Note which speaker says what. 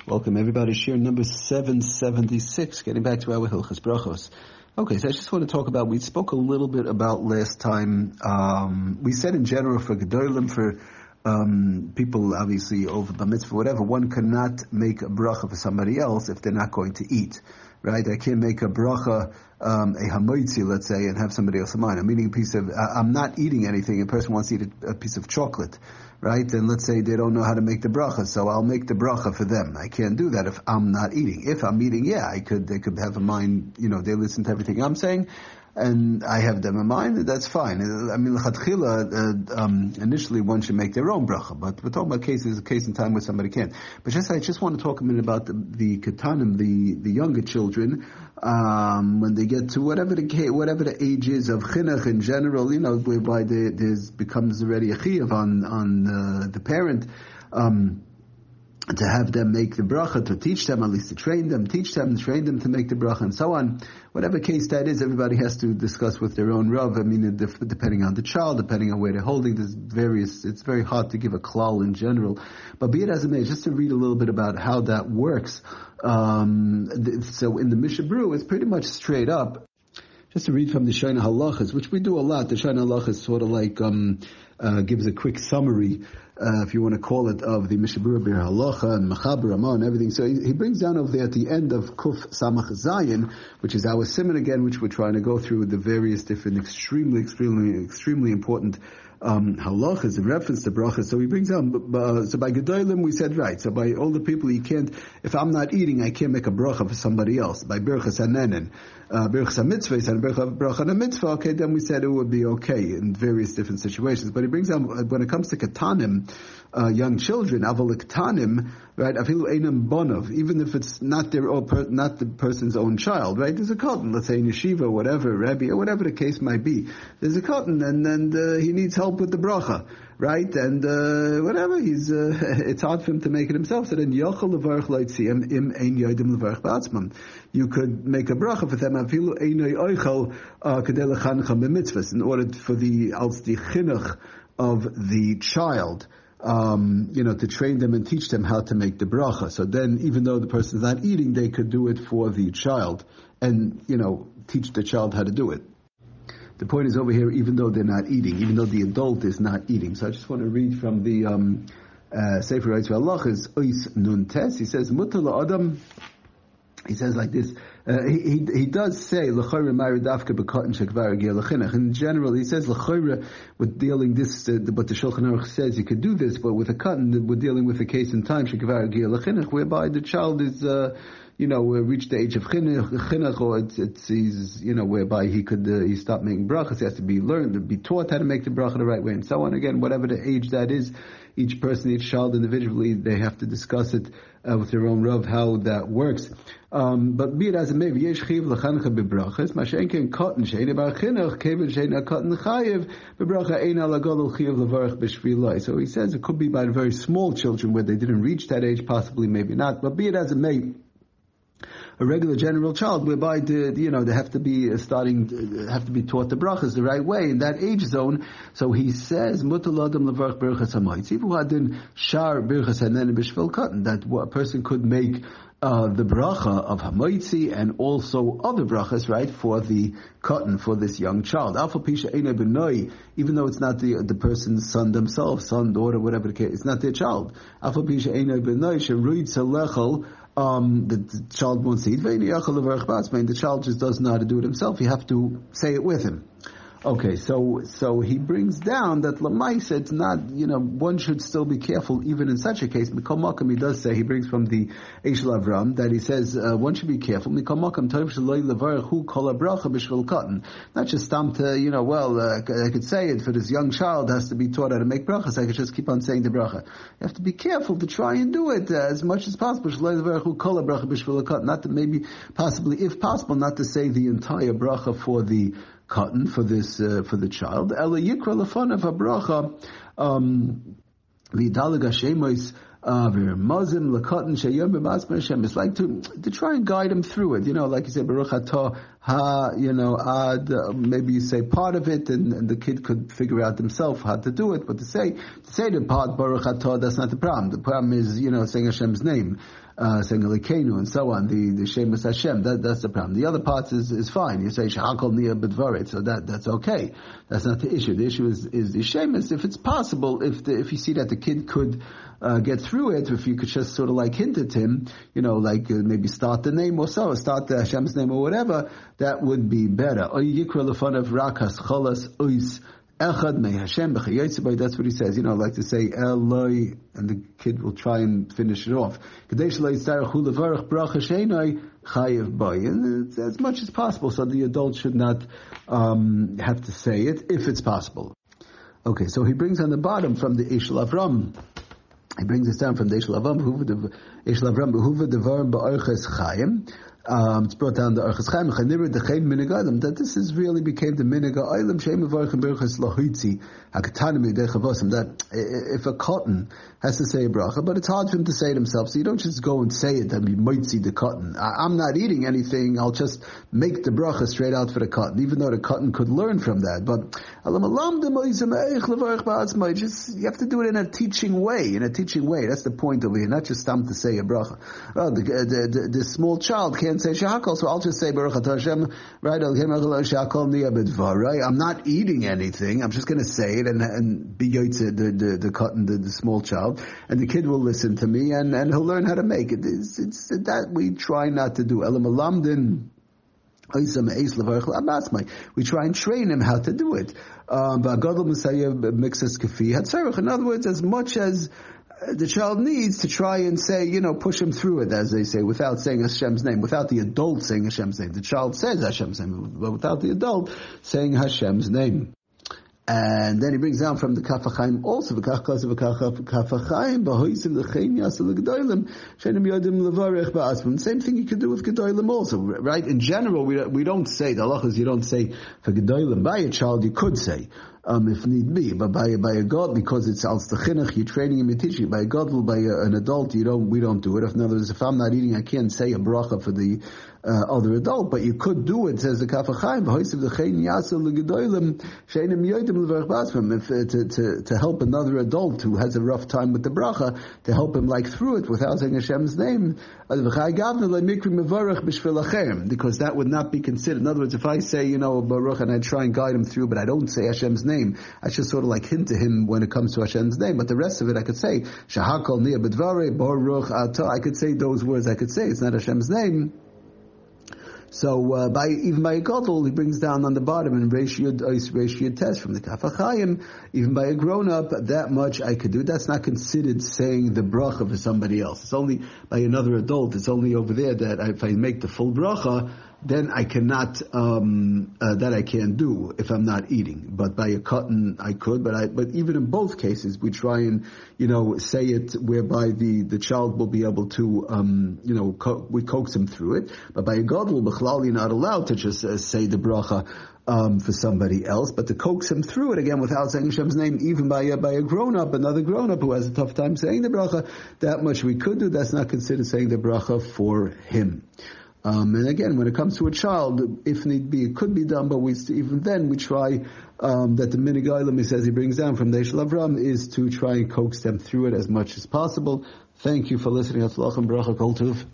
Speaker 1: Welcome everybody. Shir number 776. Getting back to our Hilchas Brachos. Okay, so I just want to talk about. We spoke a little bit about last time. We said in general for Gedolim, for people obviously over bar mitzvah, whatever, one cannot make a bracha for somebody else if they're not going to eat. Right? I can't make a bracha, a hamoitzi, let's say, and have somebody else of mine. I'm eating a piece of. I'm not eating anything. A person wants to eat a piece of chocolate. Right? And let's say they don't know how to make the bracha, so I'll make the bracha for them. I can't do that if I'm not eating. If I'm eating, yeah, they could have a mind, they listen to everything I'm saying, and I have them in mind, that's fine. I mean, initially one should make their own bracha, but we're talking about cases, a case in time where somebody can't. But I just want to talk a minute about the katanim, the younger children, when they get to whatever the age is of chinuch in general, whereby there's becomes already a chiyuv on the parent, to have them make the bracha, to teach them, at least to train them to make the bracha, and so on. Whatever case that is, everybody has to discuss with their own rav. I mean, depending on the child, depending on where they're holding, it's very hard to give a klal in general. But be it as it may, just to read a little bit about how that works. So in the Mishabru, it's pretty much straight up. Just to read from the Shaina Halachas, which we do a lot. The Shaina Halachas sort of like gives a quick summary, if you want to call it, of the Mishabura Bir Halacha and Machaber Ramah and everything. So he brings down over there at the end of Kuf Samach Zayin, which is our simon again, which we're trying to go through the various different extremely important halachas in reference to brachas. So he brings down, so by Gedolim we said right. So by older people you can't, if I'm not eating, I can't make a bracha for somebody else. By Berchas HaNenen, Berchas HaMitzvah, and Bracha HaMitzvah, okay, then we said it would be okay in various different situations. But he brings down, when it comes to Katanim, young children, Aval Katanim, right, Afilu Einam Bonov, even if it's not not the person's own child, right, there's a cotton, let's say in yeshiva, whatever, Rabbi, or whatever the case might be, there's a cotton, and he needs help with the bracha, right, and whatever, it's hard for him to make it himself, so then Yochel Levarch Leitziyam Im Ein Yodim Levarch Ba'atzman, you could make a bracha for them, Afilu Einoi Oichel Kedei Lechancham B'mitzvahs, in order for the chinuch of the child, to train them and teach them how to make the bracha. So then, even though the person is not eating, they could do it for the child and, teach the child how to do it. The point is over here, even though they're not eating, even though the adult is not eating. So I just want to read from the Sefer Eitz Halachas, Ois Nun Tes. He says, Mutar Adam. He says like this. He does say l'chayra ma'ir dafka b'katan shekvar agil l'chinuch. In general, he says l'chayra with dealing this. But the Shulchan Aruch says you could do this, but with a katan, we're dealing with a case in time shekvar agil l'chinuch, whereby the child is, reached the age of chinuch, or he's, whereby he could he stopped making brachas. He has to be learned, to be taught how to make the bracha the right way, and so on. Again, whatever the age that is, each person, each child individually, they have to discuss it with their own rav how that works. But be it as it may, yesh chiv l'chancha bebrachas, mashenken cotton shein bar chinuch kevin shein a cotton chayiv bebracha ein al gadol chiv levarach b'shvilai. So he says it could be by very small children where they didn't reach that age, possibly, maybe not. But be it as it may, a regular general child, whereby they have to be taught the brachas the right way in that age zone. So he says, mutal adam levarach berachas hamaytzi v'hadin shar berachas hanen b'shvil cotton, that a person could make the bracha of hamaytzi and also other brachas, right, for the cotton, for this young child. Alpha pisha einay benoi, even though it's not the person's son themselves, son, daughter, whatever the case, it's not their child. Alpha pisha einay benoi sheruid salechel. The child won't see it. The child just doesn't know how to do it himself. You have to say it with him. Okay, so he brings down that Lamaisa, it's not, one should still be careful even in such a case. Mikol Makam, he does say, he brings from the Eshel Avram, that he says, one should be careful. Mikol Makam, Tov Shaloi Levarach Hu Kol HaBracha B'Shvil Cotton. Not just to, I could say it for this young child has to be taught how to make brachas. I could just keep on saying the bracha. You have to be careful to try and do it as much as possible. Shaloi Levarach Hu Kol HaBracha B'Shvil Cotton. Not to maybe, possibly, if possible, not to say the entire bracha for the cotton, for this, for the child. Ela yikra lefanav habracha, v'yidalig hashemos Mozim Lakatan Sheyom B'Masmer Hashem. It's like to try and guide him through it. Like you say, Baruch Atah Ha. Ad. Maybe you say part of it, and the kid could figure out himself how to do it. But to say the part Baruch Atah, that's not the problem. The problem is saying Hashem's name. Saying Elokeinu and so on, the Shemus Hashem, that's the problem. The other parts is fine. You say Shahakol Nia B'Dvarit, so that's okay. That's not the issue. The issue is the Shemus. If it's possible, if you see that the kid could get through it, if you could just sort of like hint at him, maybe start the name or so, start the Hashem's name or whatever, that would be better. Or Yikra Lefonav Rakas Cholas Ois Echad Mei Hashem B'Chayotzei. That's what he says. Like to say Eloi, and the kid will try and finish it off. Kadesh Lo Yitzarchu Levarach Bracha Sheinai Chayev Bay. And it's as much as possible, so the adult should not have to say it if it's possible. Okay, so he brings on the bottom from the Eshel Avram. He brings this down from the Eshel Avram. Eshel Avram Behuva Devar Ba'Orches Chaim. It's brought down the Orches Chaim that this is really became the Minig Ha'olam She'em Mevarchim Berachos Lahitzi Hakatanim Yidei Chavosim, that if a cotton has to say a bracha, but it's hard for him to say it himself, so you don't just go and say it and you might see the cotton. I'm not eating anything, I'll just make the bracha straight out for the cotton, even though the cotton could learn from that. But just you have to do it in a teaching way. That's the point over here, not just to say a bracha. Well, the small child can't say shahakol, so I'll just say Baruch Atah Hashem, right? I'm not eating anything. I'm just going to say it and be yotzei the cotton, the small child, and the kid will listen to me and he'll learn how to make it. It's that we try not to do. We try and train him how to do it. In other words, as much as the child needs to try and say, push him through it, as they say, without saying Hashem's name, without the adult saying Hashem's name. The child says Hashem's name, but without the adult saying Hashem's name. And then he brings down from the Kaf HaChaim also, same thing you could do with Gedolim also, right? In general, we don't say, the halachas you don't say for Gedolim. By a child you could say, if need be, but by a God, because it's al chinuch, you're training him, you're teaching. By a God, by an adult, we don't do it. In other words, if I'm not eating, I can't say a bracha for the other adult, but you could do it, says the Kaf HaChaim, to help another adult who has a rough time with the bracha, to help him through it without saying Hashem's name, because that would not be considered. In other words, if I say, Baruch, and I try and guide him through, but I don't say Hashem's name, I just sort of hint to him when it comes to Hashem's name, but the rest of it I could say, Shahakol Nia B'Dvarei Baruch Atah, I could say those words, I could say, it's not Hashem's name. So even by a gadol, he brings down on the bottom in Reish Yud Tes from the Kaf HaChaim, even by a grown up, that much I could do. That's not considered saying the bracha for somebody else. It's only by another adult. It's only over there that if I make the full bracha, then I cannot, that I can't do if I'm not eating. But by a cotton, I could, but even in both cases, we try and, say it whereby the child will be able to, we coax him through it. But by a gadol, b'chlal, you're not allowed to just say the bracha, for somebody else, but to coax him through it again without saying Hashem's name, even by a grown-up, another grown-up who has a tough time saying the bracha, that much we could do. That's not considered saying the bracha for him. And again, when it comes to a child, if need be, it could be done, but even then we try, that the Minig Ha'olam, he says, he brings down from the Eshel Avram, is to try and coax them through it as much as possible. Thank you for listening. Hatzlach and Bracha Kol Tuv.